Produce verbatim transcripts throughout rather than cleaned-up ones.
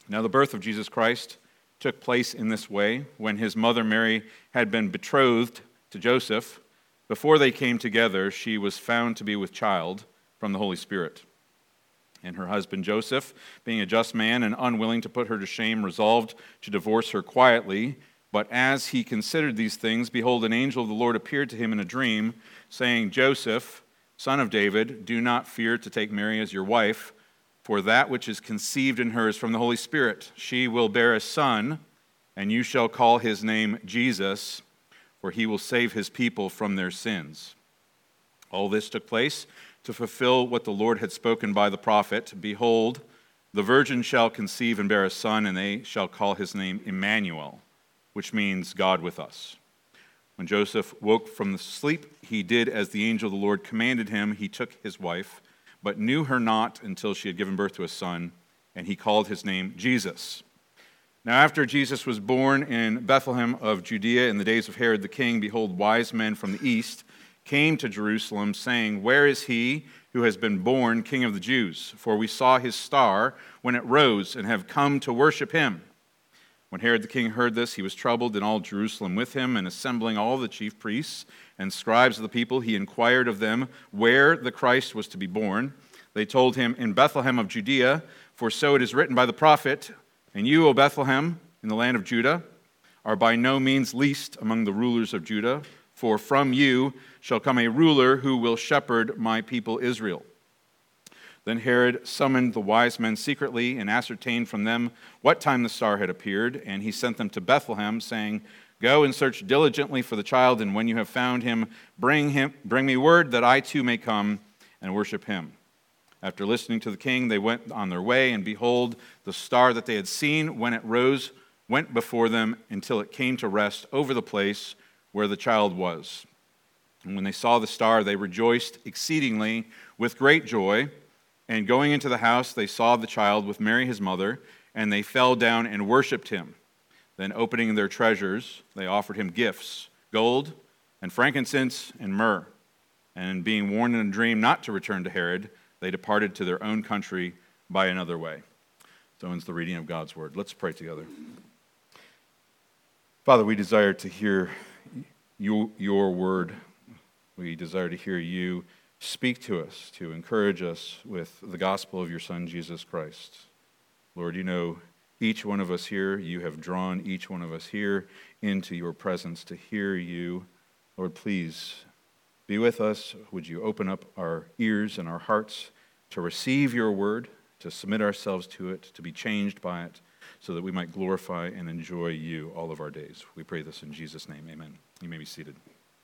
Now the birth of Jesus Christ took place in this way. When his mother Mary had been betrothed to Joseph, before they came together, she was found to be with child from the Holy Spirit. And her husband Joseph, being a just man and unwilling to put her to shame, resolved to divorce her quietly. But as he considered these things, behold, an angel of the Lord appeared to him in a dream, saying, Joseph, son of David, do not fear to take Mary as your wife, for that which is conceived in her is from the Holy Spirit. She will bear a son, and you shall call his name Jesus, for he will save his people from their sins. All this took place to fulfill what the Lord had spoken by the prophet. Behold, the virgin shall conceive and bear a son, and they shall call his name Emmanuel, which means God with us. When Joseph woke from the sleep, he did as the angel of the Lord commanded him. He took his wife, but knew her not until she had given birth to a son, and he called his name Jesus. Now after Jesus was born in Bethlehem of Judea in the days of Herod the king, behold, wise men from the east came to Jerusalem, saying, Where is he who has been born King of the Jews? For we saw his star when it rose, and have come to worship him. When Herod the king heard this, he was troubled, and all Jerusalem with him, and assembling all the chief priests and scribes of the people, he inquired of them where the Christ was to be born. They told him, In Bethlehem of Judea, for so it is written by the prophet, And you, O Bethlehem, in the land of Judah, are by no means least among the rulers of Judah, for from you shall come a ruler who will shepherd my people Israel. Then Herod summoned the wise men secretly and ascertained from them what time the star had appeared, and he sent them to Bethlehem, saying, Go and search diligently for the child, and when you have found him, bring him, bring me word that I too may come and worship him. After listening to the king, they went on their way, and behold, the star that they had seen when it rose went before them until it came to rest over the place where the child was. And when they saw the star, they rejoiced exceedingly with great joy. And going into the house, they saw the child with Mary his mother, and they fell down and worshipped him. Then opening their treasures, they offered him gifts, gold and frankincense and myrrh. And being warned in a dream not to return to Herod, they departed to their own country by another way. So ends the reading of God's word. Let's pray together. Father, we desire to hear you, your word. We desire to hear you speak to us, to encourage us with the gospel of your Son, Jesus Christ. Lord, you know each one of us here. You have drawn each one of us here into your presence to hear you. Lord, please be with us. Would you open up our ears and our hearts to receive your word, to submit ourselves to it, to be changed by it, so that we might glorify and enjoy you all of our days. We pray this in Jesus' name. Amen. You may be seated.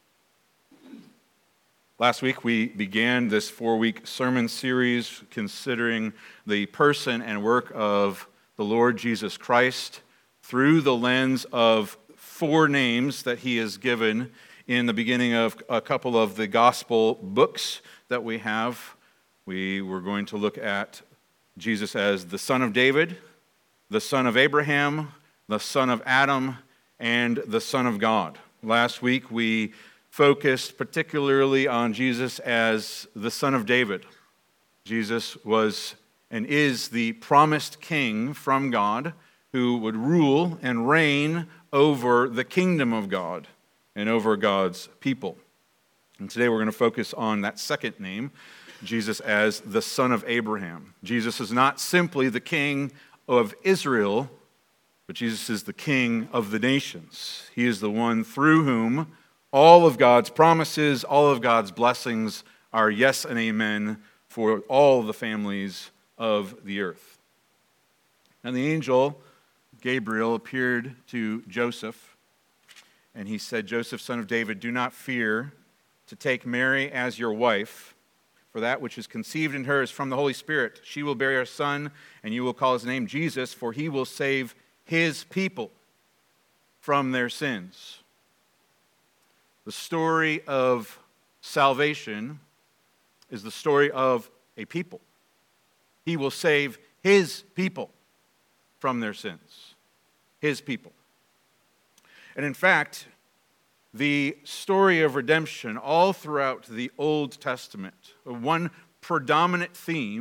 Last week, we began this four-week sermon series considering the person and work of the Lord Jesus Christ through the lens of four names that he has given in the beginning of a couple of the gospel books that we have. We were going to look at Jesus as the Son of David, the Son of Abraham, the Son of Adam, and the Son of God. Last week, we focused particularly on Jesus as the Son of David. Jesus was and is the promised king from God who would rule and reign over the kingdom of God and over God's people. And today we're going to focus on that second name, Jesus as the Son of Abraham. Jesus is not simply the king of Israel, but Jesus is the king of the nations. He is the one through whom all of God's promises, all of God's blessings are yes and amen for all the families of the earth. And the angel, Gabriel, appeared to Joseph, and he said, Joseph, son of David, do not fear to take Mary as your wife, for that which is conceived in her is from the Holy Spirit. She will bear a son, and you will call his name Jesus, for he will save his people from their sins. The story of salvation is the story of a people. He will save his people from their sins. His people. And in fact, the story of redemption all throughout the Old Testament, one predominant theme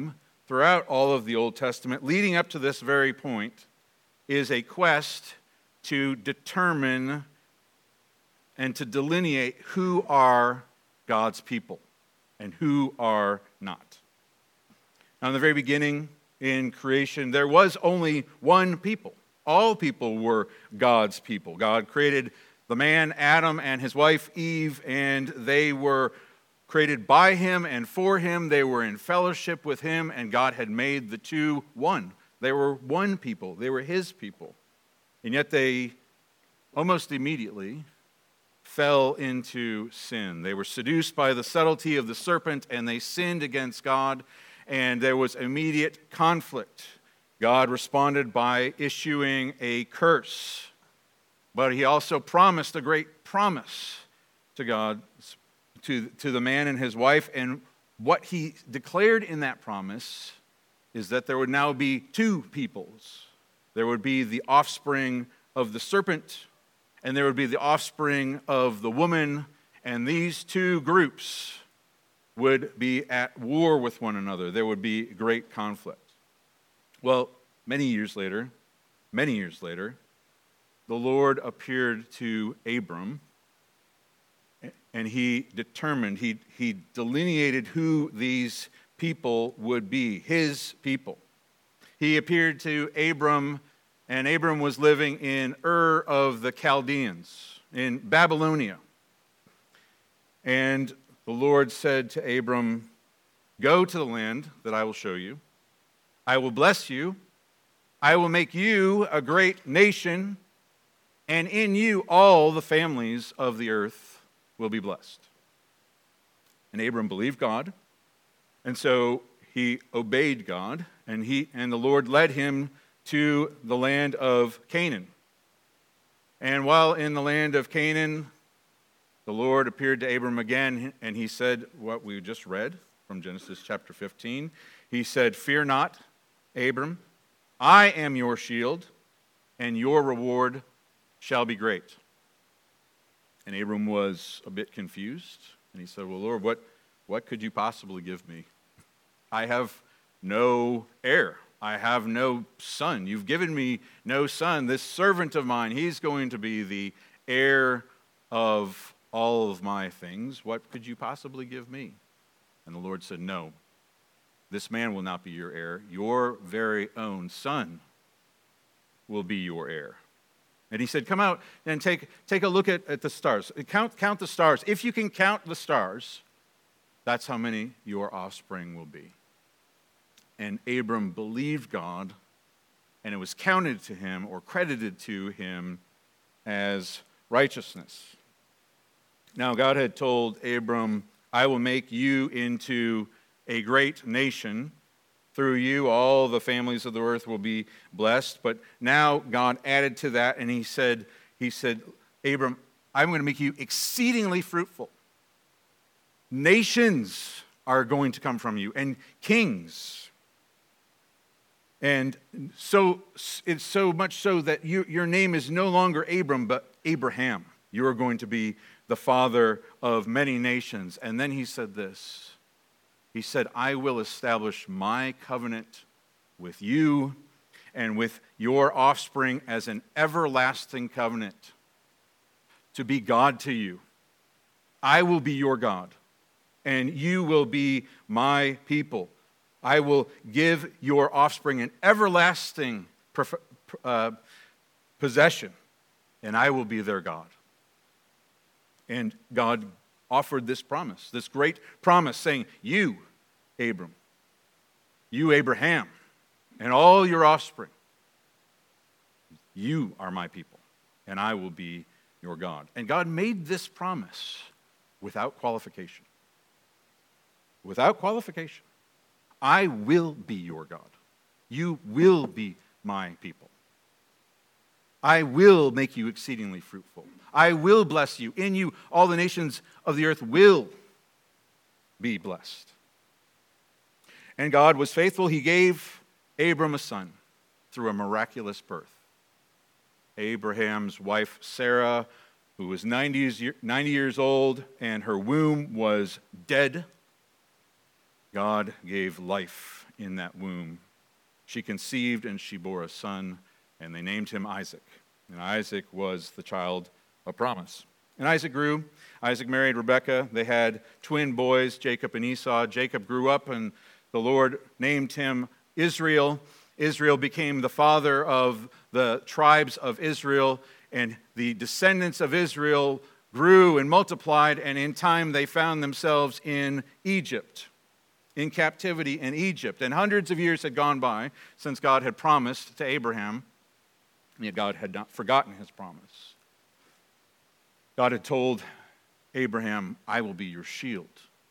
throughout all of the Old Testament, leading up to this very point, is a quest to determine and to delineate who are God's people and who are not. Now, in the very beginning, in creation, there was only one people. All people were God's people. God created the man, Adam, and his wife, Eve, and they were created by him and for him. They were in fellowship with him, and God had made the two one. They were one people. They were his people. And yet they almost immediately fell into sin. They were seduced by the subtlety of the serpent, and they sinned against God, and there was immediate conflict. God responded by issuing a curse, but he also promised a great promise to God, to, to the man and his wife, and what he declared in that promise is that there would now be two peoples. There would be the offspring of the serpent, and there would be the offspring of the woman, and these two groups would be at war with one another. There would be great conflict. Well, many years later, many years later, the Lord appeared to Abram, and he determined, he, he delineated who these people would be, his people. He appeared to Abram, and Abram was living in Ur of the Chaldeans, in Babylonia. And the Lord said to Abram, "Go to the land that I will show you. I will bless you. I will make you a great nation, and in you all the families of the earth will be blessed." And Abram believed God, and so he obeyed God, and he and the Lord led him to the land of Canaan. And while in the land of Canaan, the Lord appeared to Abram again, and he said what we just read from Genesis chapter fifteen. He said, "Fear not, Abram, I am your shield, and your reward shall be great." And Abram was a bit confused, and he said, "Well, Lord, what, what could you possibly give me? I have no heir. I have no son. You've given me no son. This servant of mine, he's going to be the heir of all of my things. What could you possibly give me?" And the Lord said, "No, this man will not be your heir. Your very own son will be your heir." And he said, "Come out and take, take a look at, at the stars. Count, count the stars. If you can count the stars, that's how many your offspring will be." And Abram believed God, and it was counted to him or credited to him as righteousness. Now, God had told Abram, "I will make you into a great nation. Through you, all the families of the earth will be blessed." But now God added to that, and he said, he said, "Abram, I'm going to make you exceedingly fruitful. Nations are going to come from you, and kings. And so it's so much so that you, your name is no longer Abram, but Abraham. You are going to be the father of many nations." And then he said this. He said, "I will establish my covenant with you and with your offspring as an everlasting covenant to be God to you. I will be your God, and you will be my people. I will give your offspring an everlasting uh, possession, and I will be their God." And God offered this promise, this great promise, saying, "You, Abram, you, Abraham, and all your offspring, you are my people, and I will be your God." And God made this promise without qualification. Without qualification. I will be your God. You will be my people. I will make you exceedingly fruitful. I will bless you. In you, all the nations of the earth will be blessed. And God was faithful. He gave Abram a son through a miraculous birth. Abraham's wife, Sarah, who was ninety years old, and her womb was dead, God gave life in that womb. She conceived and she bore a son, and they named him Isaac. And Isaac was the child of promise. And Isaac grew. Isaac married Rebekah. They had twin boys, Jacob and Esau. Jacob grew up, and the Lord named him Israel. Israel became the father of the tribes of Israel, and the descendants of Israel grew and multiplied, and in time they found themselves in Egypt, in captivity in Egypt. And hundreds of years had gone by since God had promised to Abraham, and yet God had not forgotten his promise. God had told Abraham, I will be your shield.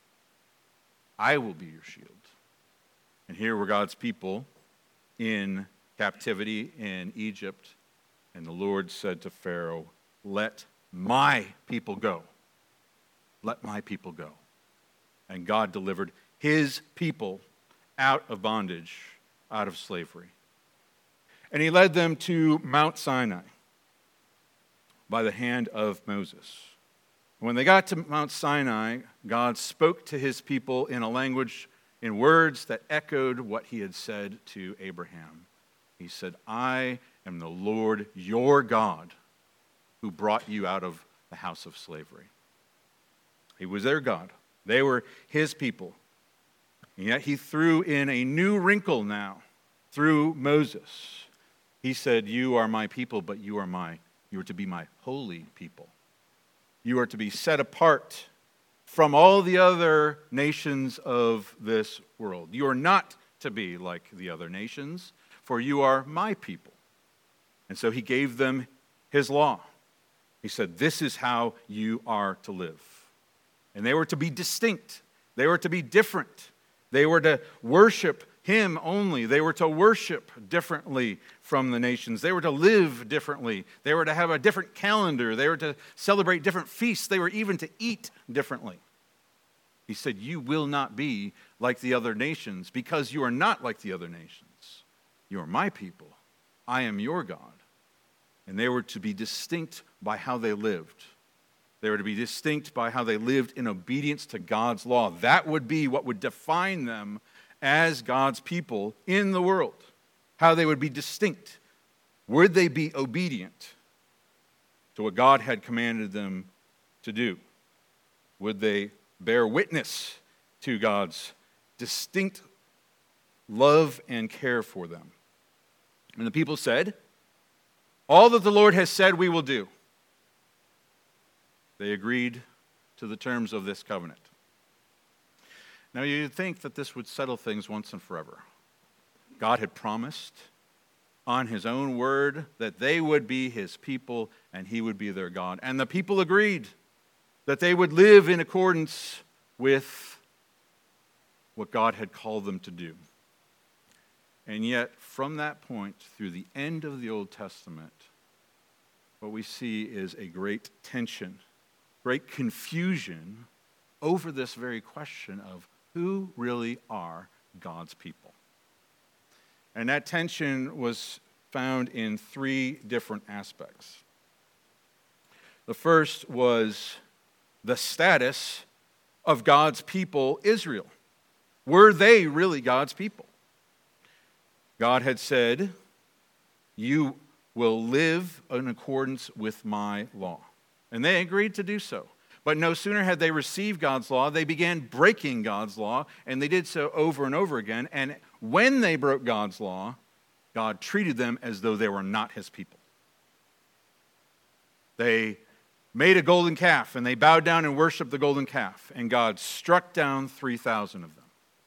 I will be your shield. And here were God's people in captivity in Egypt, and the Lord said to Pharaoh, let my people go. Let my people go. And God delivered his people out of bondage, out of slavery. And he led them to Mount Sinai by the hand of Moses. When they got to Mount Sinai, God spoke to his people in a language, in words that echoed what he had said to Abraham. He said, I am the Lord your God who brought you out of the house of slavery. He was their God. They were his people. And yet he threw in a new wrinkle now through Moses. He said, you are my people, but you are my, you are to be my holy people. You are to be set apart from all the other nations of this world. You are not to be like the other nations, for you are my people. And so he gave them his law. He said, this is how you are to live. And they were to be distinct. They were to be different. They were to worship him only. They were to worship differently from the nations. They were to live differently. They were to have a different calendar. They were to celebrate different feasts. They were even to eat differently. He said, you will not be like the other nations, because you are not like the other nations. You are my people. I am your God. And they were to be distinct by how they lived. They were to be distinct by how they lived in obedience to God's law. That would be what would define them as God's people in the world. How they would be distinct. Would they be obedient to what God had commanded them to do? Would they bear witness to God's distinct love and care for them? And the people said, all that the Lord has said we will do. They agreed to the terms of this covenant. Now you'd think that this would settle things once and forever. God had promised on his own word that they would be his people and he would be their God. And the people agreed that they would live in accordance with what God had called them to do. And yet, from that point through the end of the Old Testament, what we see is a great tension, great confusion over this very question of who really are God's people. And that tension was found in three different aspects. The first was the status of God's people, Israel. Were they really God's people? God had said, you will live in accordance with my law. And they agreed to do so. But no sooner had they received God's law, they began breaking God's law, and they did so over and over again. And when they broke God's law, God treated them as though they were not his people. They made a golden calf, and they bowed down and worshiped the golden calf, and God struck down three thousand of them.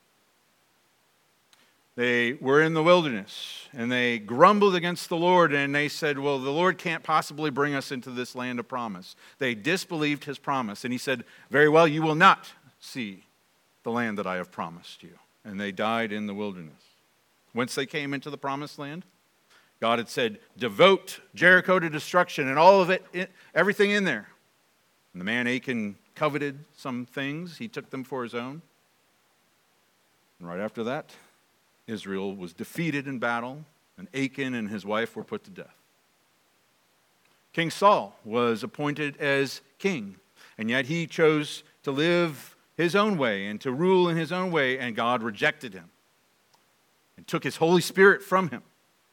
They were in the wilderness, and they grumbled against the Lord, and they said, well, the Lord can't possibly bring us into this land of promise. They disbelieved his promise, and he said, very well, you will not see the land that I have promised you. And they died in the wilderness. Once they came into the promised land, God had said, devote Jericho to destruction, and all of it, everything in there. And the man Achan coveted some things. He took them for his own. And right after that, Israel was defeated in battle, and Achan and his wife were put to death. King Saul was appointed as king, and yet he chose to live his own way and to rule in his own way, and God rejected him. and took his Holy Spirit from him.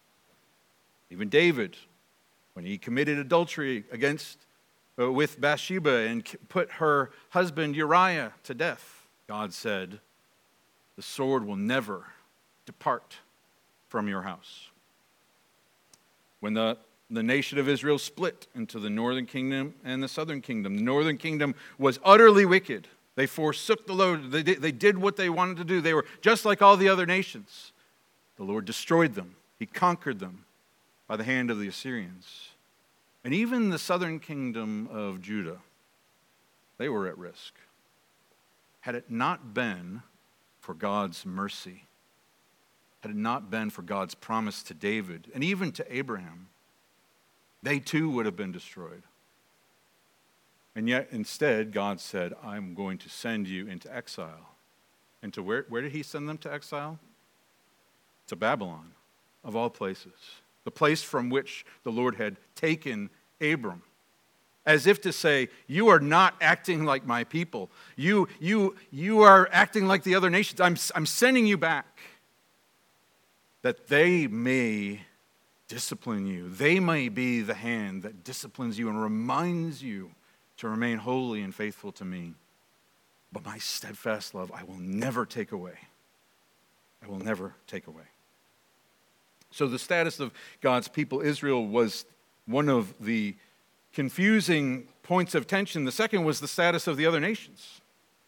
Even David, when he committed adultery against uh, with Bathsheba and put her husband Uriah to death, God said, the sword will never depart from your house. When the, the nation of Israel split into the northern kingdom and the southern kingdom, the northern kingdom was utterly wicked. They forsook the Lord. They did, they did what they wanted to do. They were just like all the other nations. The Lord destroyed them. He conquered them by the hand of the Assyrians. And even the southern kingdom of Judah, they were at risk. Had it not been for God's mercy, had it not been for God's promise to David and even to Abraham, they too would have been destroyed. And yet instead, God said, I'm going to send you into exile. And to where, where did he send them to exile? To Babylon, of all places. The place from which the Lord had taken Abram. As if to say, you are not acting like my people. You, you, you are acting like the other nations. I'm, I'm sending you back that they may discipline you. They may be the hand that disciplines you and reminds you to remain holy and faithful to me. But my steadfast love I will never take away. I will never take away. So the status of God's people, Israel, was one of the confusing points of tension. The second was the status of the other nations.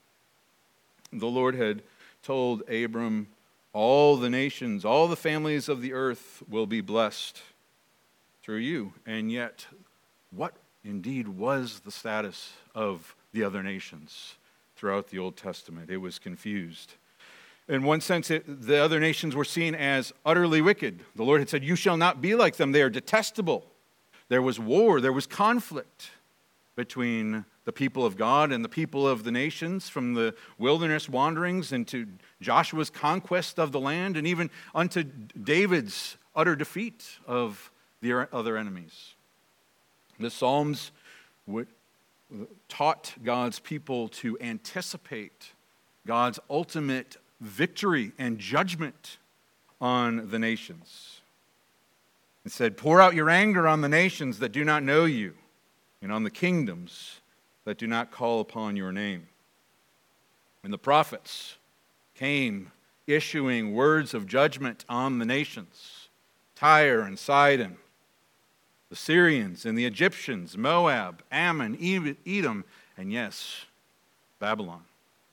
The Lord had told Abram, all the nations, all the families of the earth will be blessed through you. And yet, what indeed was the status of the other nations throughout the Old Testament? It was confused. In one sense, it, the other nations were seen as utterly wicked. The Lord had said, you shall not be like them. They are detestable. There was war. There was conflict between the people of God and the people of the nations, from the wilderness wanderings into Joshua's conquest of the land, and even unto David's utter defeat of the other enemies. The Psalms would, taught God's people to anticipate God's ultimate victory and judgment on the nations. It said, pour out your anger on the nations that do not know you, and on the kingdoms that do not call upon your name. And the prophets came issuing words of judgment on the nations, Tyre and Sidon, the Syrians and the Egyptians, Moab, Ammon, Edom, and yes, Babylon.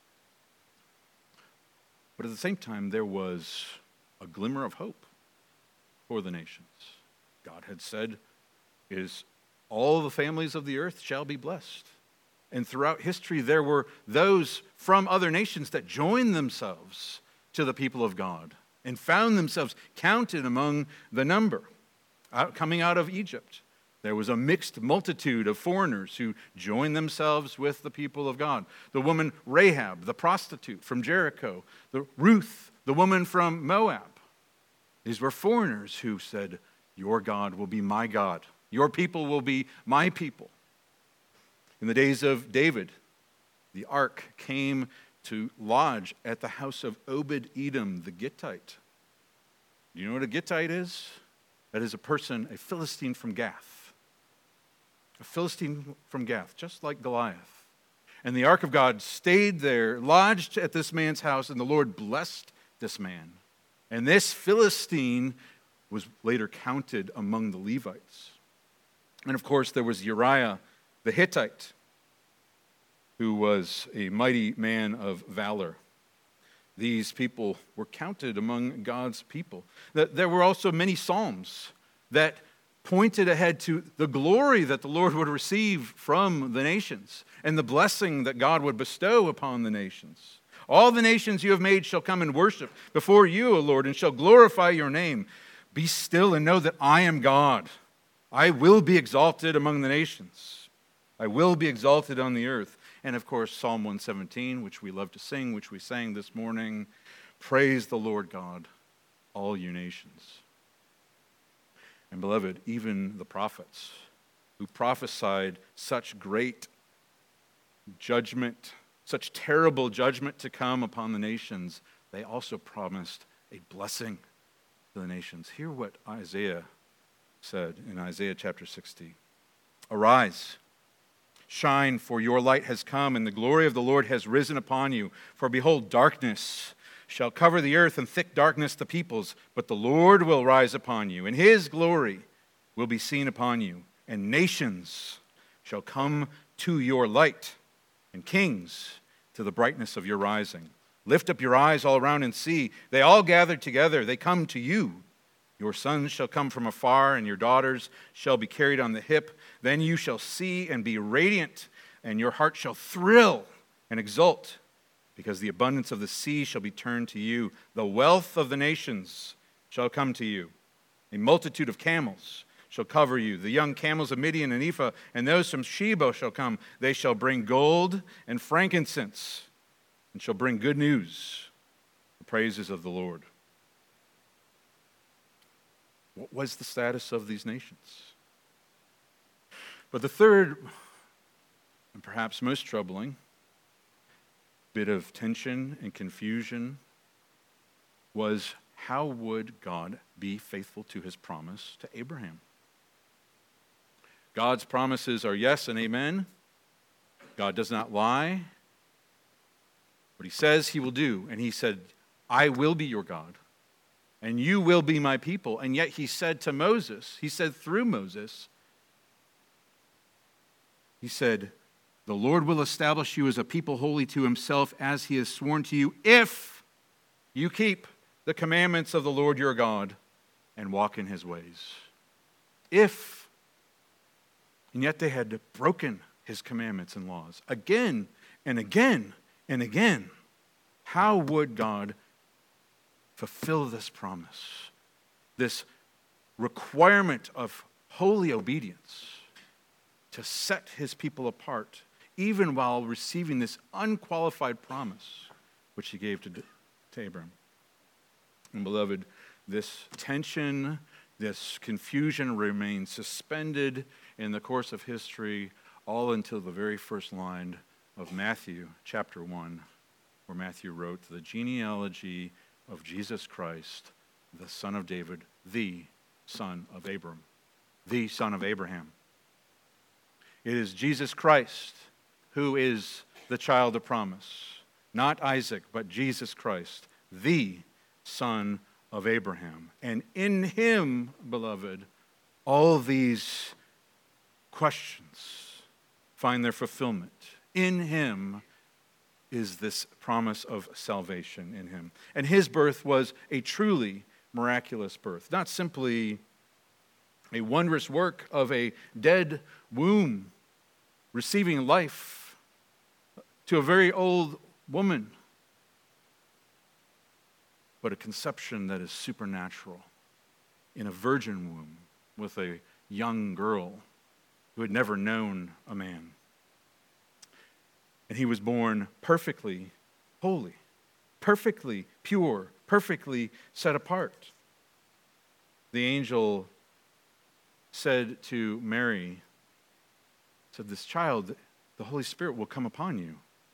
But at the same time, there was a glimmer of hope for the nations. God had said, is all the families of the earth shall be blessed. And throughout history, there were those from other nations that joined themselves to the people of God and found themselves counted among the number. Out, coming out of Egypt, there was a mixed multitude of foreigners who joined themselves with the people of God. The woman Rahab, the prostitute from Jericho, the Ruth, the woman from Moab. These were foreigners who said, your God will be my God. Your people will be my people. In the days of David, the ark came to lodge at the house of Obed-Edom the Gittite. Do you know what a Gittite is? That is a person, a Philistine from Gath. A Philistine from Gath, just like Goliath. And the ark of God stayed there, lodged at this man's house, and the Lord blessed this man. And this Philistine was later counted among the Levites. And of course, there was Uriah the Hittite, who was a mighty man of valor. These people were counted among God's people. There were also many psalms that pointed ahead to the glory that the Lord would receive from the nations and the blessing that God would bestow upon the nations. All the nations you have made shall come and worship before you, O Lord, and shall glorify your name. Be still and know that I am God. I will be exalted among the nations. I will be exalted on the earth. And of course, Psalm one seventeen, which we love to sing, which we sang this morning. Praise the Lord God, all you nations. And beloved, even the prophets who prophesied such great judgment, such terrible judgment to come upon the nations, they also promised a blessing to the nations. Hear what Isaiah said in Isaiah chapter sixty. Arise, shine, for your light has come, and the glory of the Lord has risen upon you. For behold, darkness shall cover the earth, and thick darkness the peoples. But the Lord will rise upon you, and his glory will be seen upon you. And nations shall come to your light, and kings to the brightness of your rising. Lift up your eyes all around and see. They all gather together. They come to you. Your sons shall come from afar, and your daughters shall be carried on the hip. Then you shall see and be radiant, and your heart shall thrill and exult, because the abundance of the sea shall be turned to you. The wealth of the nations shall come to you. A multitude of camels shall cover you. The young camels of Midian and Ephah, and those from Sheba shall come. They shall bring gold and frankincense, and shall bring good news, the praises of the Lord. What was the status of these nations? But the third, and perhaps most troubling, bit of tension and confusion was, how would God be faithful to his promise to Abraham? God's promises are yes and amen. God does not lie. What he says he will do. And he said, I will be your God, and you will be my people. And yet he said to Moses, he said through Moses, he said, the Lord will establish you as a people holy to himself, as he has sworn to you, if you keep the commandments of the Lord your God and walk in his ways. If. And yet they had broken his commandments and laws again and again and again. How would God fulfill this promise, this requirement of holy obedience to set his people apart, even while receiving this unqualified promise which he gave to, to Abraham? And beloved, this tension, this confusion remained suspended in the course of history, all until the very first line of Matthew chapter one, where Matthew wrote, the genealogy of Jesus Christ, the son of David, the son of Abram, the son of Abraham. It is Jesus Christ who is the child of promise, not Isaac, but Jesus Christ, the son of Abraham. And in him, beloved, all these questions find their fulfillment. In him is this promise of salvation in him. And his birth was a truly miraculous birth, not simply a wondrous work of a dead womb receiving life to a very old woman, but a conception that is supernatural in a virgin womb with a young girl who had never known a man. And he was born perfectly holy, perfectly pure, perfectly set apart. The angel said to Mary, said, this child, the Holy Spirit will come upon you.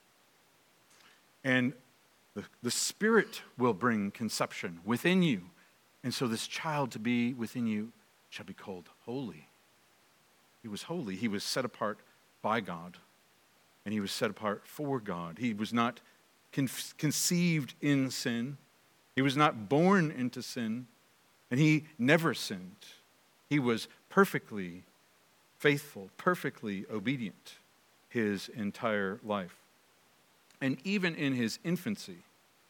And the, the Spirit will bring conception within you. And so this child to be within you shall be called holy. He was holy. He was set apart by God. And he was set apart for God. He was not con- conceived in sin. He was not born into sin. And he never sinned. He was perfectly faithful, perfectly obedient his entire life. And even in his infancy,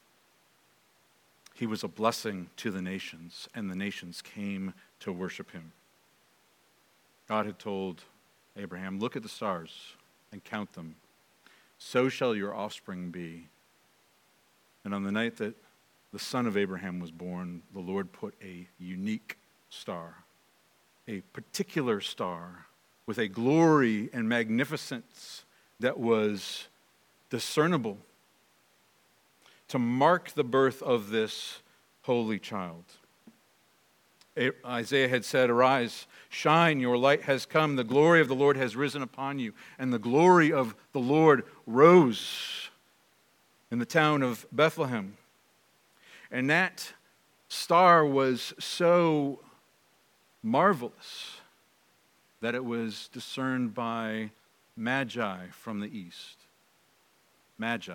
he was a blessing to the nations, and the nations came to worship him. God had told Abraham, look at the stars and count them. So shall your offspring be. And on the night that the son of Abraham was born, the Lord put a unique star, a particular star with a glory and magnificence that was discernible to mark the birth of this holy child. Isaiah had said, arise, shine, your light has come, the glory of the Lord has risen upon you. And the glory of the Lord rose in the town of Bethlehem. And that star was so marvelous that it was discerned by magi from the east. Magi.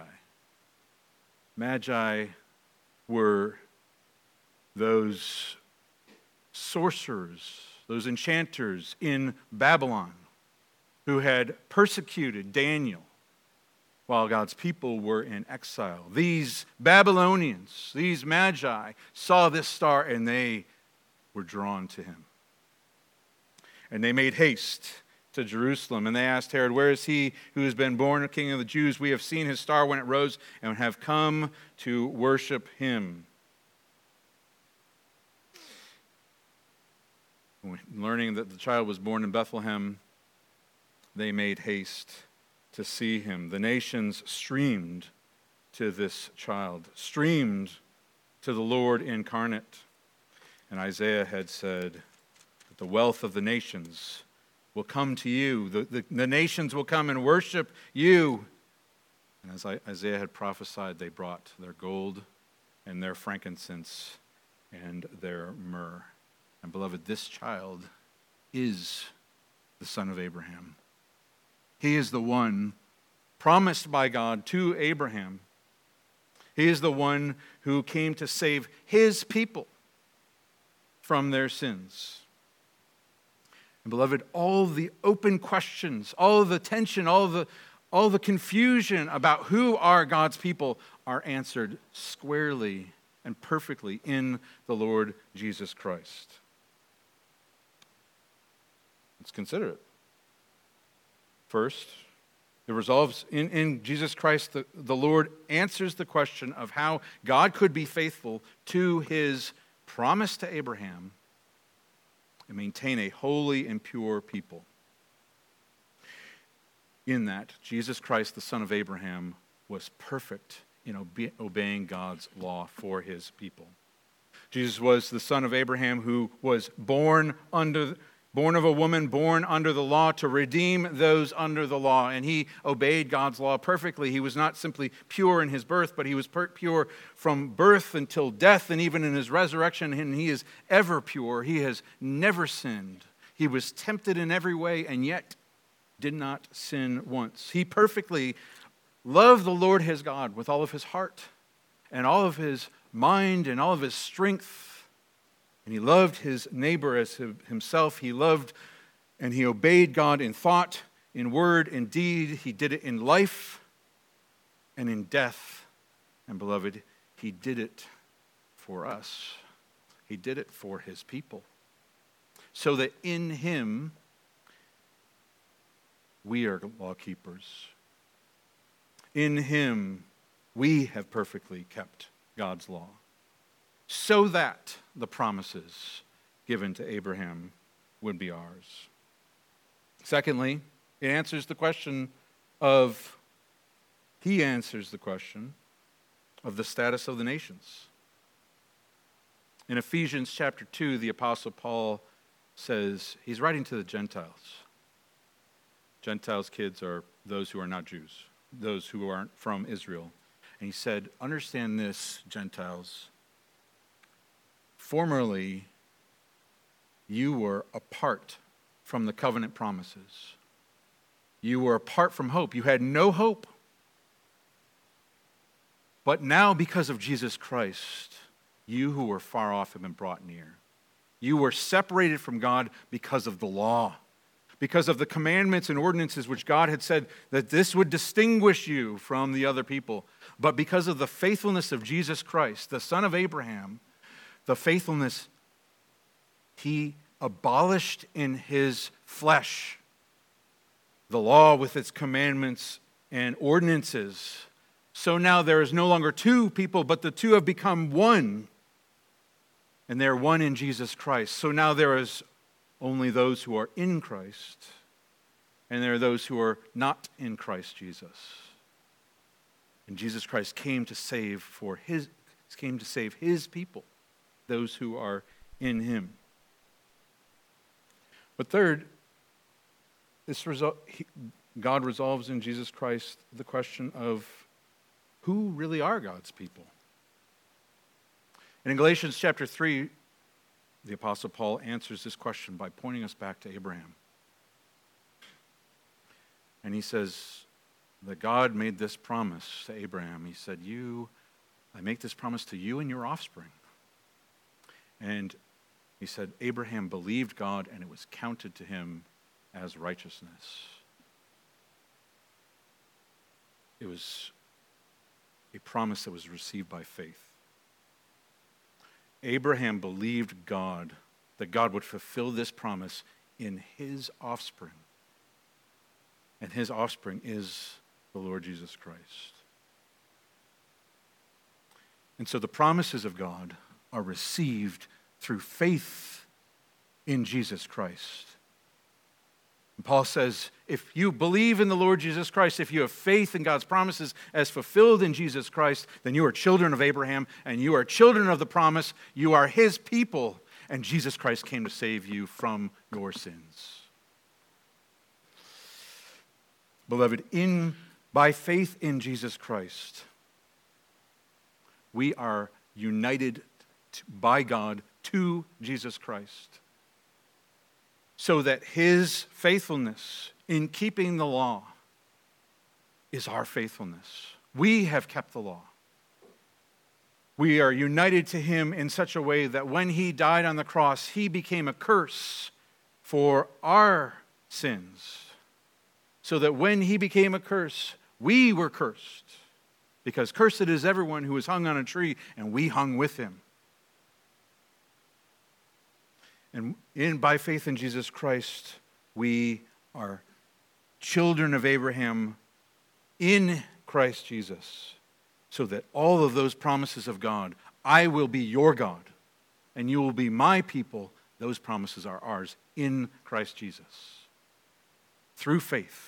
Magi were those sorcerers, those enchanters in Babylon who had persecuted Daniel while God's people were in exile. These Babylonians, these magi, saw this star and they were drawn to him. And they made haste to Jerusalem, and they asked Herod, "Where is he who has been born a king of the Jews? We have seen his star when it rose and have come to worship him." Learning that the child was born in Bethlehem, they made haste to see him. The nations streamed to this child, streamed to the Lord incarnate. And Isaiah had said that the wealth of the nations will come to you. The, the, the nations will come and worship you. And as I, Isaiah had prophesied, they brought their gold and their frankincense and their myrrh. And beloved, this child is the son of Abraham. He is the one promised by God to Abraham. He is the one who came to save his people from their sins. And beloved, all the open questions, all the tension, all the, all the confusion about who are God's people are answered squarely and perfectly in the Lord Jesus Christ. Let's consider it. First, it resolves in, in Jesus Christ, the, the Lord answers the question of how God could be faithful to his promise to Abraham and maintain a holy and pure people. In that, Jesus Christ, the son of Abraham, was perfect in obe- obeying God's law for his people. Jesus was the son of Abraham who was born under Born of a woman, born under the law to redeem those under the law. And he obeyed God's law perfectly. He was not simply pure in his birth, but he was pure from birth until death, and even in his resurrection. And he is ever pure. He has never sinned. He was tempted in every way and yet did not sin once. He perfectly loved the Lord his God with all of his heart and all of his mind and all of his strength. And he loved his neighbor as himself. He loved and he obeyed God in thought, in word, in deed. He did it in life and in death. And beloved, he did it for us. He did it for his people. So that in him, we are law keepers. In him, we have perfectly kept God's law, so that the promises given to Abraham would be ours. Secondly, it answers the question of, he answers the question of the status of the nations. In Ephesians chapter two, the Apostle Paul says, he's writing to the Gentiles. Gentiles' kids are those who are not Jews, those who aren't from Israel. And he said, understand this, Gentiles. Formerly, you were apart from the covenant promises. You were apart from hope. You had no hope. But now, because of Jesus Christ, you who were far off have been brought near. You were separated from God because of the law, because of the commandments and ordinances which God had said that this would distinguish you from the other people. But because of the faithfulness of Jesus Christ, the son of Abraham, the faithfulness he abolished in his flesh, the law with its commandments and ordinances. So now there is no longer two people, but the two have become one. And they're one in Jesus Christ. So now there is only those who are in Christ, and there are those who are not in Christ Jesus. And Jesus Christ came to save for his came to save his people, those who are in him. But third, this result, he, God resolves in Jesus Christ the question of who really are God's people. And in Galatians chapter three, the Apostle Paul answers this question by pointing us back to Abraham. And he says that God made this promise to Abraham. He said, "You, I make this promise to you and your offspring." And he said, Abraham believed God and it was counted to him as righteousness. It was a promise that was received by faith. Abraham believed God, that God would fulfill this promise in his offspring. And his offspring is the Lord Jesus Christ. And so the promises of God are received through faith in Jesus Christ. And Paul says, if you believe in the Lord Jesus Christ, if you have faith in God's promises as fulfilled in Jesus Christ, then you are children of Abraham, and you are children of the promise. You are his people, and Jesus Christ came to save you from your sins. Beloved, in by faith in Jesus Christ, we are united to, by God to Jesus Christ, so that his faithfulness in keeping the law is our faithfulness. We have kept the law. We are united to him in such a way that when he died on the cross, he became a curse for our sins, so that when he became a curse, we were cursed. Because cursed is everyone who is hung on a tree, and we hung with him. And in by faith in Jesus Christ, we are children of Abraham in Christ Jesus, so that all of those promises of God, I will be your God, and you will be my people, those promises are ours in Christ Jesus. Through faith.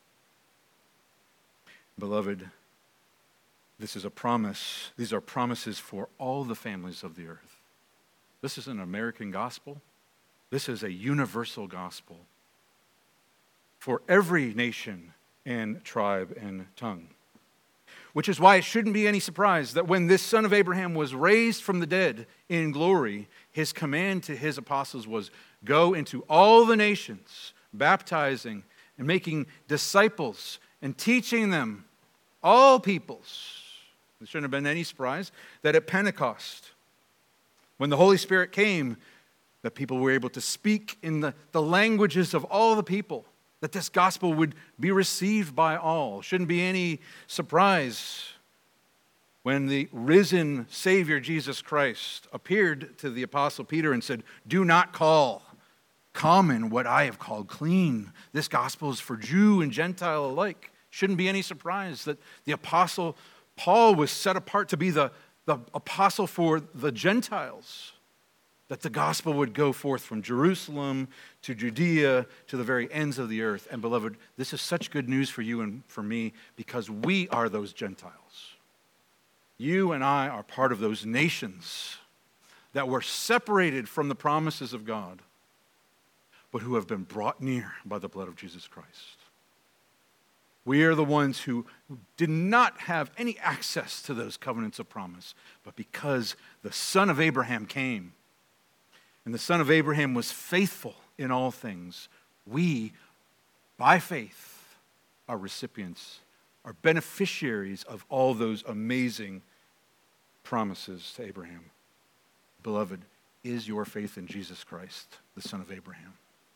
Beloved, this is a promise. These are promises for all the families of the earth. This is an American gospel. This is a universal gospel for every nation and tribe and tongue. Which is why it shouldn't be any surprise that when this son of Abraham was raised from the dead in glory, his command to his apostles was, go into all the nations, baptizing and making disciples and teaching them, all peoples. There shouldn't have been any surprise that at Pentecost, when the Holy Spirit came, that people were able to speak in the, the languages of all the people, that this gospel would be received by all. Shouldn't be any surprise when the risen Savior Jesus Christ appeared to the Apostle Peter and said, do not call common what I have called clean. This gospel is for Jew and Gentile alike. Shouldn't be any surprise that the Apostle Paul was set apart to be the, the apostle for the Gentiles, that the gospel would go forth from Jerusalem to Judea to the very ends of the earth. And beloved, this is such good news for you and for me because we are those Gentiles. You and I are part of those nations that were separated from the promises of God, but who have been brought near by the blood of Jesus Christ. We are the ones who did not have any access to those covenants of promise, but because the son of Abraham came, and the son of Abraham was faithful in all things, we, by faith, are recipients, are beneficiaries of all those amazing promises to Abraham. Beloved, is your faith in Jesus Christ, the son of Abraham?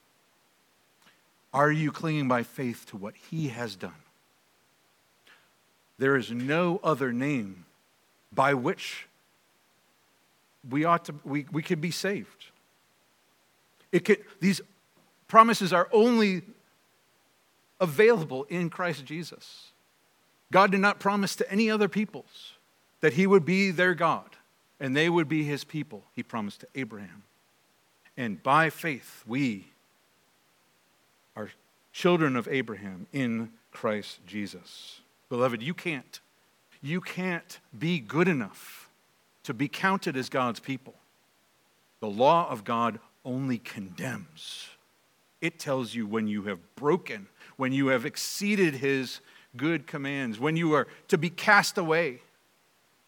Are you clinging by faith to what he has done? There is no other name by which we ought to we, we could be saved. It could, these promises are only available in Christ Jesus. God did not promise to any other peoples that he would be their God and they would be his people. He promised to Abraham. And by faith, we are children of Abraham in Christ Jesus. Beloved, you can't. You can't be good enough to be counted as God's people. The law of God only condemns. It tells you when you have broken, when you have exceeded his good commands, when you are to be cast away.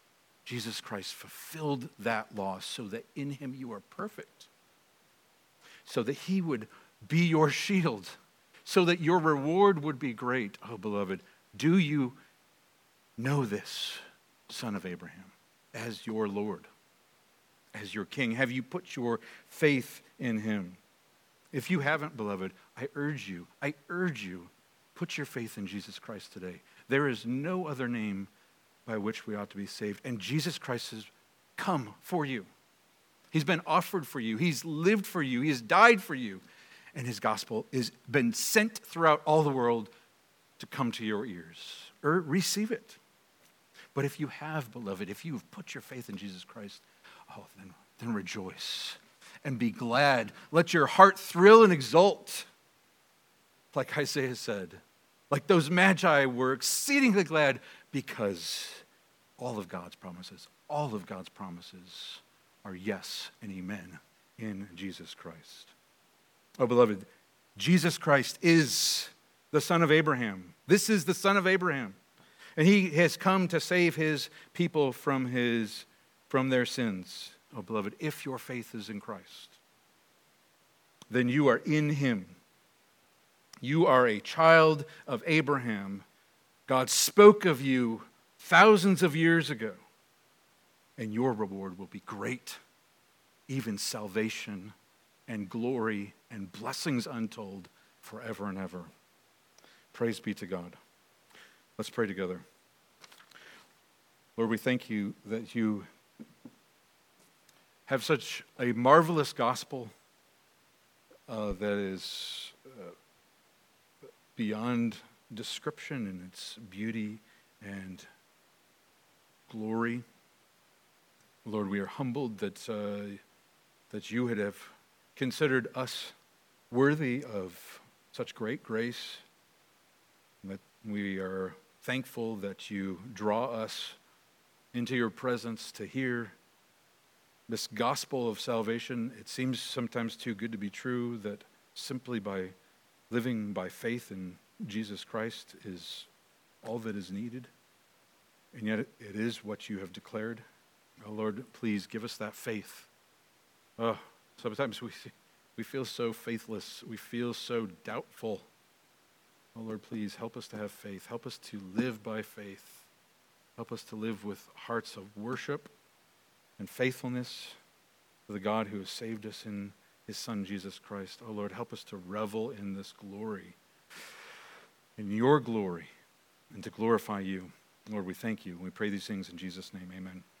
Jesus Christ fulfilled that law so that in him you are perfect, so that he would be your shield, so that your reward would be great. Oh, beloved, do you know this Son of Abraham as your Lord, as your King? Have you put your faith in him? If you haven't, beloved, I urge you, I urge you, put your faith in Jesus Christ today. There is no other name by which we ought to be saved. And Jesus Christ has come for you. He's been offered for you. He's lived for you. He has died for you. And his gospel has been sent throughout all the world to come to your ears. Or receive it. But if you have, beloved, if you have put your faith in Jesus Christ, oh, then, then rejoice and be glad. Let your heart thrill and exult. Like Isaiah said, like those magi were exceedingly glad because all of God's promises, all of God's promises are yes and amen in Jesus Christ. Oh, beloved, Jesus Christ is the Son of Abraham. This is the Son of Abraham. And he has come to save his people from his, from their sins. Oh, beloved, if your faith is in Christ, then you are in him. You are a child of Abraham. God spoke of you thousands of years ago, and your reward will be great, even salvation and glory and blessings untold forever and ever. Praise be to God. Let's pray together. Lord, we thank you that you have such a marvelous gospel uh, that is uh, beyond description in its beauty and glory. Lord, we are humbled that uh, that you would have considered us worthy of such great grace, and that we are thankful that you draw us into your presence to hear this gospel of salvation. It seems sometimes too good to be true that simply by living by faith in Jesus Christ is all that is needed. And yet it is what you have declared. Oh, Lord, please give us that faith. Oh, sometimes we we feel so faithless. We feel so doubtful. Oh, Lord, please help us to have faith. Help us to live by faith. Help us to live with hearts of worship and faithfulness to the God who has saved us in his Son, Jesus Christ. Oh, Lord, help us to revel in this glory, in your glory, and to glorify you. Lord, we thank you. We pray these things in Jesus' name. Amen.